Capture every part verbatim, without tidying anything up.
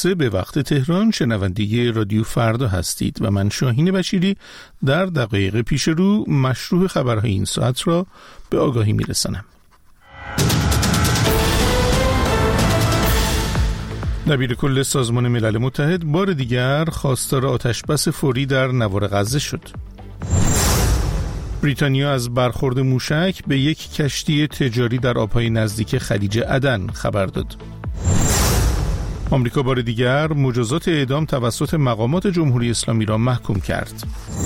به وقت تهران شنونده رادیو فردا هستید و من شاهین بشیری در دقایق پیش رو مشروع خبرهای این ساعت را به آگاهی میرسانم. دبیر کل سازمان ملل متحد بار دیگر خواستار آتشبس فوری در نوار غزه شد. بریتانیا از برخورد موشک به یک کشتی تجاری در آبهای نزدیک خلیج عدن خبر داد. آمریکا بار دیگر مجازات اعدام توسط مقامات جمهوری اسلامی را محکوم کرد.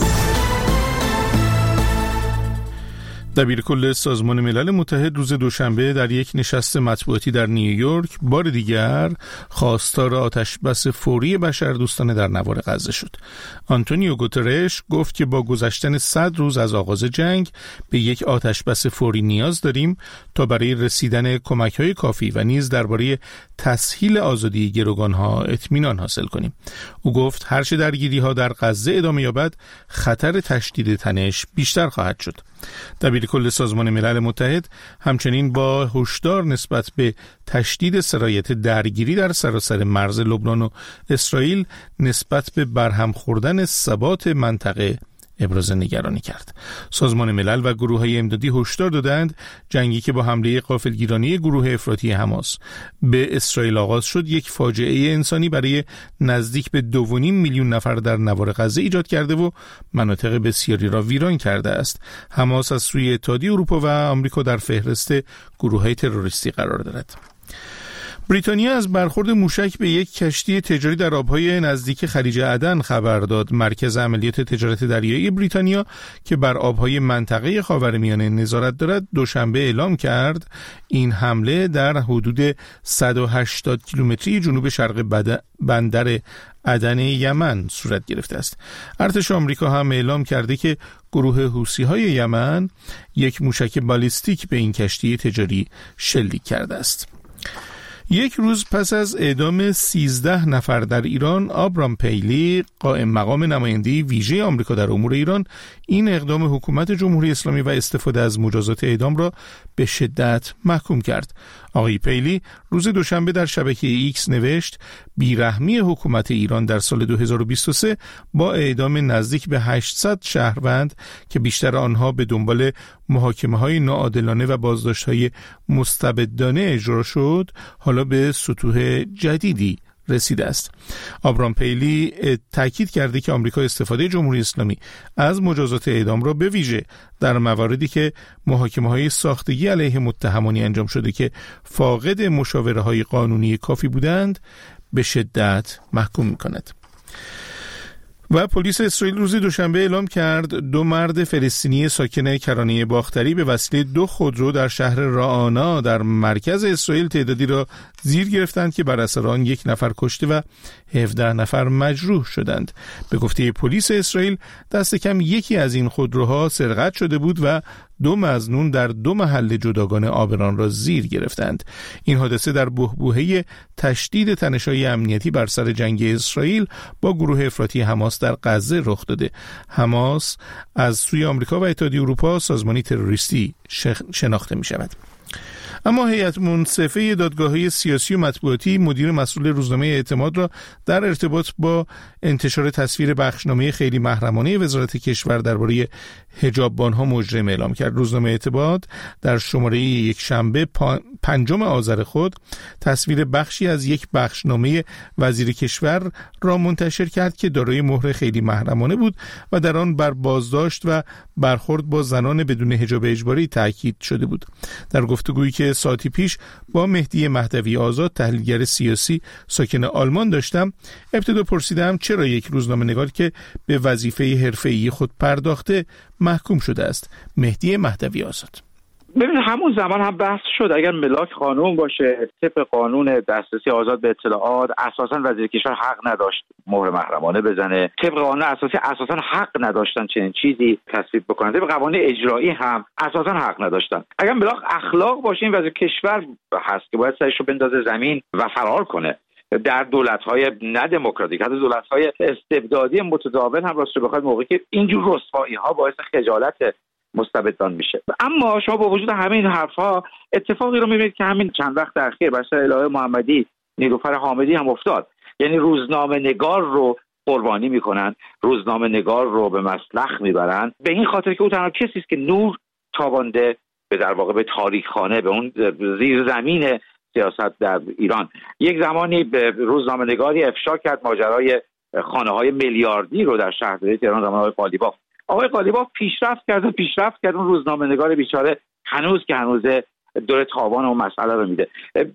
دبیر کل سازمان ملل متحد روز دوشنبه در یک نشست مطبوعاتی در نیویورک بار دیگر خواستار آتشبس فوری بشردوستانه در نوار غزه شد. آنتونیو گوترش گفت که با گذشتن صد روز از آغاز جنگ به یک آتشبس فوری نیاز داریم تا برای رسیدن کمک‌های کافی و نیز درباره تسهیل آزادی گروگان‌ها اطمینان حاصل کنیم. او گفت هرچه درگیری‌ها در غزه ادامه یابد خطر تشدید تنش بیشتر خواهد شد. دبیر کل سازمان ملل متحد همچنین با هشدار نسبت به تشدید سرایت درگیری در سراسر مرز لبنان و اسرائیل نسبت به برهم خوردن ثبات منطقه ابراز نگرانی کرد. سازمان ملل و گروه‌های امدادی هشدار دادند جنگی که با حمله غافلگیرانه گروه افراطی حماس به اسرائیل آغاز شد یک فاجعه انسانی برای نزدیک به دو و نیم میلیون نفر در نوار غزه ایجاد کرده و مناطق بسیاری را ویران کرده است. حماس از سوی اتحادیه اروپا و آمریکا در فهرست گروه‌های تروریستی قرار دارد. بریتانیا از برخورد موشک به یک کشتی تجاری در آبهای نزدیک خلیج عدن خبر داد. مرکز عملیات تجارت دریایی بریتانیا که بر آبهای منطقه خاورمیانه نظارت دارد دوشنبه اعلام کرد این حمله در حدود صد و هشتاد کیلومتری جنوب شرق بندر عدن یمن صورت گرفته است. ارتش آمریکا هم اعلام کرده که گروه حوثی‌های یمن یک موشک بالیستیک به این کشتی تجاری شلیک کرده است. یک روز پس از اعدام سیزده نفر در ایران، آبرام پیلی قائم مقام نماینده ویژه آمریکا در امور ایران این اقدام حکومت جمهوری اسلامی و استفاده از مجازات اعدام را به شدت محکوم کرد. آقای پیلی روز دوشنبه در شبکه ایکس نوشت بیرحمی حکومت ایران در سال دو هزار و بیست و سه با اعدام نزدیک به هشتصد شهروند که بیشتر آنها به دنبال محاکمه‌های ناعادلانه و بازداشت‌های مستبدانه اجرا شد حالا به سطوح جدیدی رسیده است. آبرام پیلی تاکید کرده که آمریکا استفاده جمهوری اسلامی از مجازات اعدام را به ویژه در مواردی که محاکمه‌های ساختگی علیه متهمانی انجام شده که فاقد مشاوره‌های قانونی کافی بودند به شدت محکوم می‌کند. و پلیس اسرائیل روز دوشنبه اعلام کرد دو مرد فلسطینی ساکن کرانه باختری به وسیله دو خودرو در شهر رعانا در مرکز اسرائیل تعدادی را زیر گرفتند که بر اثر آن یک نفر کشته و هفده نفر مجروح شدند. به گفته پلیس اسرائیل دست کم یکی از این خودروها سرقت شده بود و دو مظنون در دو محل جداگانه آبران را زیر گرفتند. این حادثه در بحبوحه تشدید تنش‌های امنیتی بر سر جنگ اسرائیل با گروه افراطی حماس در غزه رخ داده. حماس از سوی آمریکا و اتحادیه اروپا سازمانی تروریستی شناخته می شود. اما هیئت منصفه دادگاه‌های سیاسی و مطبوعاتی مدیر مسئول روزنامه اعتماد را در ارتباط با انتشار تصویر بخشنامه خیلی محرمانه وزارت کشور درباره حجاببان‌ها مجرم اعلام کرد. روزنامه اعتماد در شماره یک شنبه پنجم آذر خود تصویر بخشی از یک بخشنامه وزیر کشور را منتشر کرد که دارای مهر خیلی محرمانه بود و در آن بر بازداشت و برخورد با زنان بدون حجاب اجباری تاکید شده بود. در گفتگویی که ساعتی پیش با مهدی مهدوی آزاد تحلیلگر سیاسی ساکن آلمان داشتم، ابتدا پرسیدم چرا یک روزنامه‌نگار که به وظیفه حرفه‌ای خود پرداخته محکوم شده است. مهدی مهدوی آزاد: ببینید همون زمان هم بحث شد اگر ملاک قانون باشه طبق قانون دسترسی آزاد به اطلاعات اساساً وزیر کشور حق نداشت مهر محرمانه بزنه. طبق قانون اساسی اساساً حق نداشتن چنین چیزی تصویب بکنن. طبق قوانین اجرایی هم اساساً حق نداشتن. اگر ملاک اخلاق باشه این وزیر کشور هست که باید سرش رو بندازه زمین و فرار کنه. در دولت‌های نه دموکراتیک، حتی دولت‌های استبدادی متداول هم راستش بخواد موقعی که اینجور رسوایی‌ها باعث خجالت مستبدان میشه. اما شما با وجود همه این حرف‌ها اتفاقی رو می‌بینید که همین چند وقت اخیر بر سر الهه محمدی، نیلوفر حامدی هم افتاد. یعنی روزنامه نگار رو قربانی میکنن، روزنامه نگار رو به مسلخ میبرن، به این خاطر که او تنها کسی است که نور تابانده به در واقع به تاریخخانه، به اون زیر زمین سیاست در ایران. یک زمانی به روزنامه نگاری افشا کرد ماجرای خانه های میلیاردی رو در شهرداری تهران زمان آقای قالیباف. آقای قالیباف پیشرفت کرد و پیشرفت کرد اون روزنامه نگار بیچاره هنوز که هنوزه دور تاوان اون مسئله رو میده.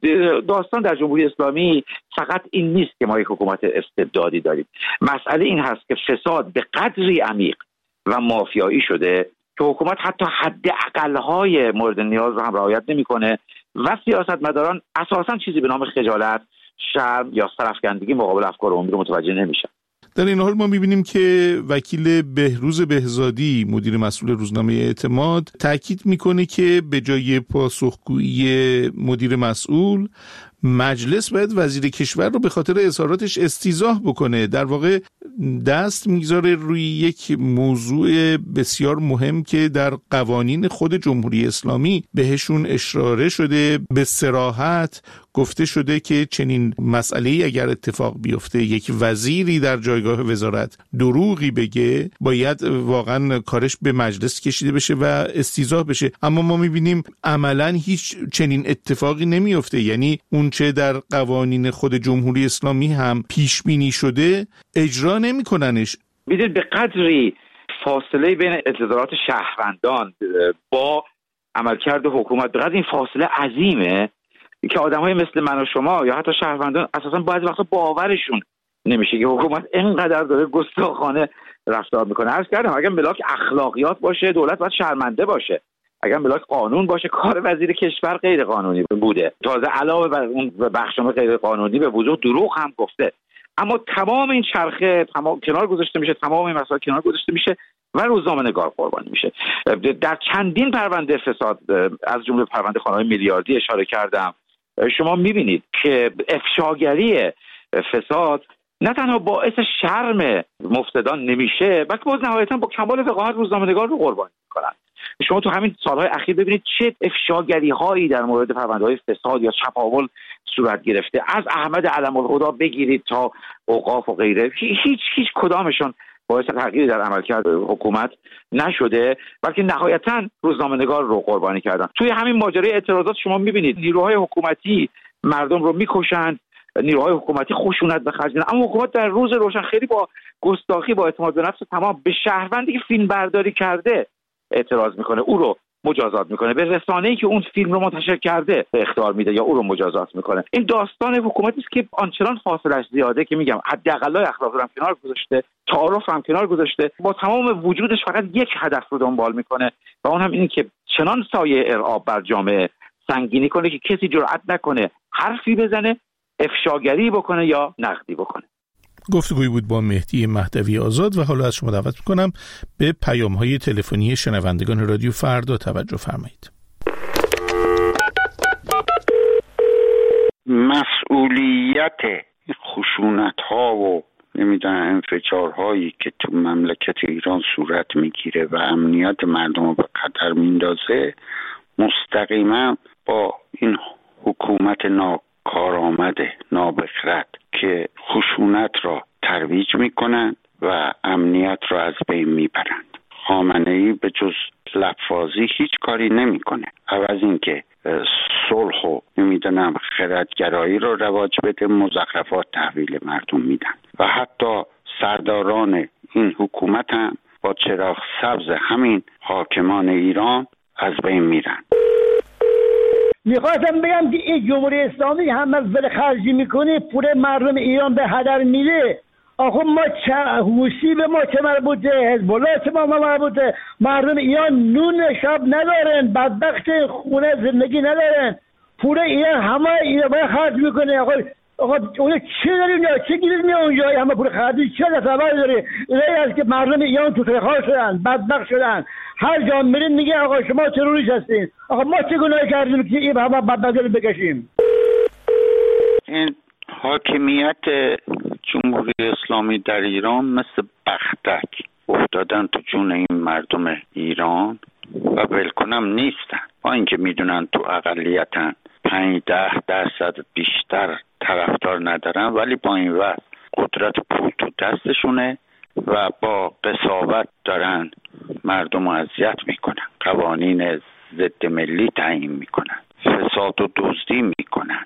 داستان در جمهوری اسلامی فقط این نیست که ما یک حکومت استبدادی داریم. مسئله این هست که فساد به قدری عمیق و مافیایی شده که حکومت حتی حد اقل‌های مورد نیاز رو هم رعایت نمی‌کنه و سیاستمداران اساساً چیزی به نام خجالت، شرم یا سرافکندگی مقابل افکار عمومی رو متوجه نمیشن. در این حال ما می‌بینیم که وکیل بهروز بهزادی مدیر مسئول روزنامه اعتماد تاکید می‌کنه که به جای پاسخگویی مدیر مسئول، مجلس باید وزیر کشور رو به خاطر اظهاراتش استیضاح بکنه. در واقع دست میگذاره روی یک موضوع بسیار مهم که در قوانین خود جمهوری اسلامی بهشون اشاره شده، به صراحت گفته شده که چنین مسئله‌ای اگر اتفاق بیفته، یک وزیری در جایگاه وزارت دروغی بگه، باید واقعا کارش به مجلس کشیده بشه و استیضاح بشه. اما ما میبینیم عملاً هیچ چنین اتفاقی نمیفته، یعنی اون چه در قوانین خود جمهوری اسلامی هم پیش بینی شده اجرا نمی‌کننش. میدونید به قدری فاصله بین انتظارات شهروندان با عملکرد حکومت، به قدر این فاصله عظیمه که آدم‌های مثل من و شما یا حتی شهروندان اساساً بعضی وقتا باورشون نمیشه که حکومت اینقدر داره گستاخانه رفتار میکنه. عرض کردم اگر ملاک اخلاقیات باشه، دولت باید شرمنده باشه. اگر ملاک قانون باشه، کار وزیر کشور غیر قانونی بوده. تازه علاوه بر اون بخشنامه غیر قانونی به وضوح دروغ هم گفته. اما تمام این چرخه تمام کنار گذاشته میشه، تمام این مسائل کنار گذاشته میشه و روزنامه نگار قربانی میشه. در چندین پرونده فساد از جمله پرونده خانه‌های میلیاردی اشاره کردم. شما میبینید که افشاگری فساد نه تنها باعث شرم مفسدان نمیشه، بلکه باز نهایتا با کمال وقاحت روزنامه‌نگار رو قربانی میکنن. شما تو همین سالهای اخیر ببینید چه افشاگری هایی در مورد پرونده‌های فساد یا چپاول صورت گرفته، از احمد علم الهدی بگیرید تا اوقاف و غیره. هیچ هیچ کدامشون باعث تغییری در عملکرد حکومت نشده، بلکه نهایتا روزنامه‌نگار رو قربانی کردن. توی همین ماجرای اعتراضات شما می‌بینید نیروهای حکومتی مردم رو می‌کشند، نیروهای حکومتی خشونت به خرج میدن، اما حکومت در روز روشن خیلی با گستاخی، با اعتماد به نفس تمام به شهروندی که فیلم برداری کرده اعتراض میکنه، او رو مجازات میکنه، به رسانه‌ای که اون فیلم رو منتشر کرده اخطار میده یا او رو مجازات میکنه. این داستان حکومتی است که آنچنان فاصله‌اش زیاده که میگم حداقلای اخلاق رو هم کنار گذاشته، تعارف هم کنار گذاشته، با تمام وجودش فقط یک هدف رو دنبال میکنه و اون هم اینه که چنان سایه ارعاب بر جامعه سنگینی کنه که کسی جرئت نکنه حرفی بزنه، افشاگری بکنه یا نقدی بکنه. گفتگویی بود با مهدی مهدوی آزاد و حالا از شما دعوت میکنم به پیام‌های تلفنی شنوندگان رادیو فردا توجه فرمایید. مسئولیت خشونت‌ها و نمیدونم انفجارهایی که تو مملکت ایران صورت میگیره و امنیت مردم رو به خطر میندازه مستقیما با این حکومت نا کارآمده نابخرد که خشونت را ترویج میکنند و امنیت را از بین میبرند. خامنه‌ای به جز لفاظی هیچ کاری نمیکنه، عوض اینکه صلح و نمیدونم خردگرایی رو رواج بده مزخرفات تحویل مردم میدن و حتی سرداران این حکومت هم با چراغ سبز همین حاکمان ایران از بین میرن. میخواستم بگم که این جمهوری اسلامی هم از بر خرجی میکنه پول مردم ایران به هدر میره. آخه ما چه حوثی به ما چه مربوطه، حزب الله چه ما مربوطه؟ مردم ایران نون شب ندارن، بدبخت خونه زندگی ندارن، پول ایران همه ایران باید خرج میکنه. آخه آقا اون چه داریم یا چه گیرید میاد اونجا همه پول خرجی چه تصور داره؟ اینایی است که مردم ایران تو ترخار شدن، بدبخت شدن، هر جا میریم میگه آقا شما تروریست هستین. آقا ما چه گناهی کردیم که این همه بدبختی بکشیم؟ این حاکمیت جمهوری اسلامی در ایران مثل بختک افتادن تو جون این مردم ایران و ولکنم نیستن، با اینکه میدونن تو اقلیتن، پنج ده درصد بیشتر طرفدار ندارن، ولی با این وقت قدرت پول تو دستشونه و با قساوت دارن مردم رو اذیت میکنن، قوانین ضد ملی تعیین میکنن، فساد و دزدی میکنن.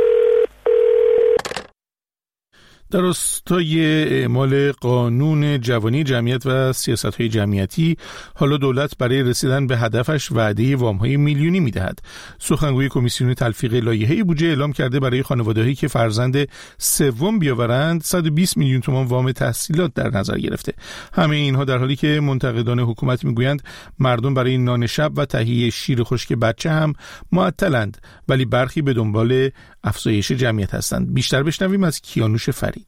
در راستای اعمال قانون جوانی جمعیت و سیاست‌های جمعیتی، حالا دولت برای رسیدن به هدفش وعده وام‌های میلیونی می‌دهد. سخنگوی کمیسیون تلفیق لایحه بودجه اعلام کرده برای خانواده‌هایی که فرزند سوم بیاورند صد و بیست میلیون تومان وام تحصیلات در نظر گرفته. همه اینها در حالی که منتقدان حکومت میگویند مردم برای نان شب و تهیه شیر خشک بچه هم معطلند، ولی برخی به دنبال افزایش جمعیت هستند. بیشتر بشنویم از کیانوش فرید.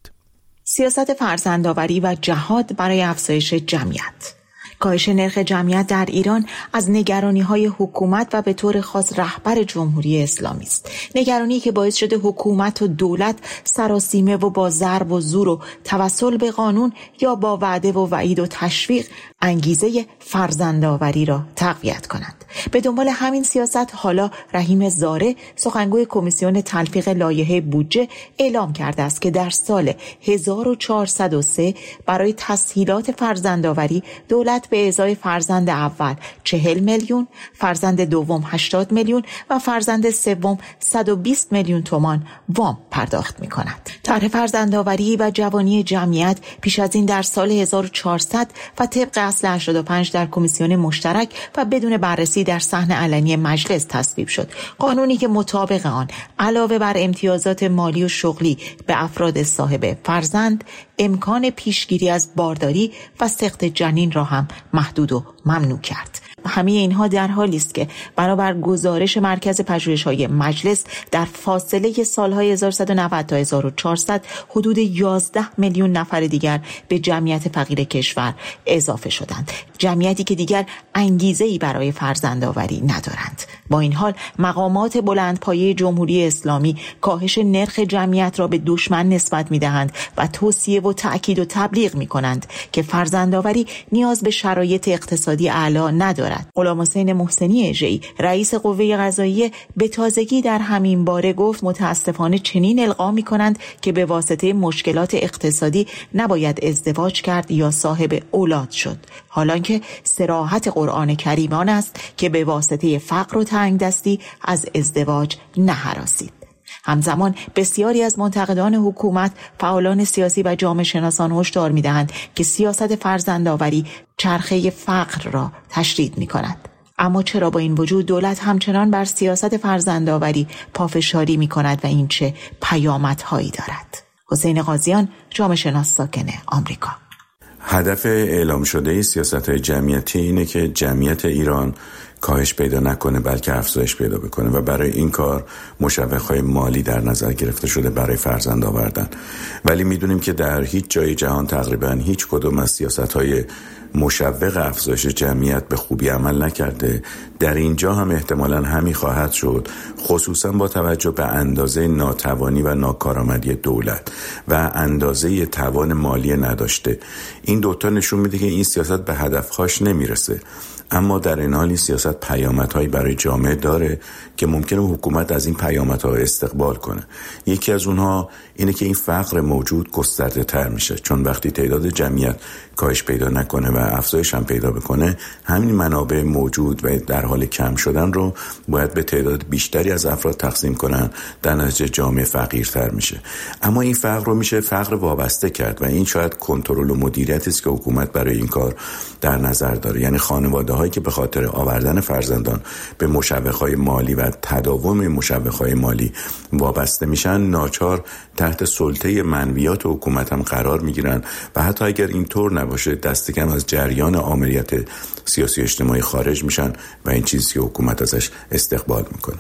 سیاست فرزندآوری و جهاد برای افزایش جمعیت. کاهش نرخ جمعیت در ایران از نگرانی‌های حکومت و به طور خاص رهبر جمهوری اسلامی است. نگرانی که باعث شده حکومت و دولت سراسیمه و با ضرب و زور و توسل به قانون یا با وعده و وعید و تشویق انگیزه فرزندآوری را تقویت کنند. به دنبال همین سیاست حالا رحیم زاره، سخنگوی کمیسیون تلفیق لایحه بودجه، اعلام کرده است که در سال هزار و چهارصد و سه برای تسهیلات فرزندآوری دولت به ازای فرزند اول چهل میلیون، فرزند دوم هشتاد میلیون و فرزند سوم صد و بیست میلیون تومان وام پرداخت می کند. طرح فرزندآوری و جوانی جمعیت پیش از این در سال هزار و چهارصد و طبق اصل هشتاد و پنج در کمیسیون مشترک و بدون بررسی در صحن علنی مجلس تصویب شد. قانونی که مطابق آن علاوه بر امتیازات مالی و شغلی به افراد صاحب فرزند، امکان پیشگیری از بارداری و سقط جنین را هم محدود و ممنوع کرد. همه اینها در حالی است که بنابر گزارش مرکز پژوهش‌های مجلس در فاصله سالهای هزار و سیصد و نود تا هزار و چهارصد حدود یازده میلیون نفر دیگر به جمعیت فقیر کشور اضافه شدند، جمعیتی که دیگر انگیزه‌ای برای فرزندآوری ندارند. با این حال مقامات بلندپایه جمهوری اسلامی کاهش نرخ جمعیت را به دشمن نسبت می‌دهند و توصیه و تأکید و تبلیغ می‌کنند که فرزندآوری نیاز به شرایط اقتصادی اعلی ندارد. غلام حسین محسنی اژه‌ای، رئیس قوه قضاییه، به تازگی در همین باره گفت متاسفانه چنین القا می‌کنند که به واسطه مشکلات اقتصادی نباید ازدواج کرد یا صاحب اولاد شد، حالانکه صراحت قرآن کریم آن است که به واسطه فقر و تنگدستی از ازدواج نهراسید. همزمان بسیاری از منتقدان حکومت، فعالان سیاسی و جامعه شناسان هشدار می‌دهند که سیاست فرزندآوری چرخه فقر را تشدید می‌کند. اما چرا با این وجود دولت همچنان بر سیاست فرزندآوری پافشاری می‌کند و این چه پیامدهایی دارد؟ حسین قاضیان، جامعه شناس ساکن آمریکا. هدف اعلام شده سیاست‌های جمعیتی اینه که جمعیت ایران کاهش پیدا نکنه بلکه افزایش پیدا بکنه و برای این کار مشوق‌های مالی در نظر گرفته شده برای فرزند آوردن. ولی میدونیم که در هیچ جای جهان تقریبا هیچ کدوم از سیاست‌های مشوق افزایش جمعیت به خوبی عمل نکرده. در اینجا هم احتمالاً همین خواهد شد، خصوصاً با توجه به اندازه ناتوانی و ناکارآمدی دولت و اندازه توان مالی نداشته. این دوتا نشون میده که این سیاست به هدفهاش نمیرسه. اما در این حال این سیاست پیامدهایی برای جامعه داره که ممکنه حکومت از این پیامدها استقبال کنه. یکی از اونها اینه که این فقر موجود گسترده تر میشه، چون وقتی تعداد جمعیت کاهش پیدا نکنه و افزایش هم پیدا بکنه، همین منابع موجود و در حال کم شدن رو باید به تعداد بیشتری از افراد تقسیم کنن، در نتیجه جامعه فقیرتر میشه. اما این فقر رو میشه فقر وابسته کرد و این شاید کنترل و مدیریتی است که حکومت برای این کار در نظر داره. یعنی خانواده هایی که به خاطر آوردن فرزندان به مشوق‌های مالی و تداوم مشوق‌های مالی وابسته میشن، ناچار تحت سلطه منویات حکومت هم قرار میگیرن و حتی اگر اینطور نباشه دست کم از جریان آمریت سیاسی اجتماعی خارج میشن و این چیزی که حکومت ازش استقبال میکنه.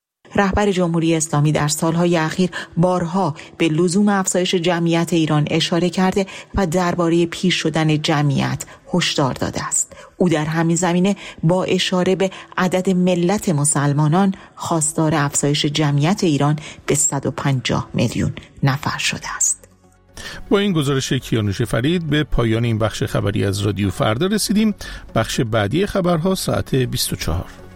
رهبر جمهوری اسلامی در سالهای اخیر بارها به لزوم افزایش جمعیت ایران اشاره کرده و درباره پیر شدن جمعیت هشدار داده است. او در همین زمینه با اشاره به عدد ملت مسلمانان خواستار افزایش جمعیت ایران به صد و پنجاه میلیون نفر شده است. با این گزارش کیانوش فرید به پایان این بخش خبری از رادیو فردا رسیدیم. بخش بعدی خبرها ساعت بیست و چهار.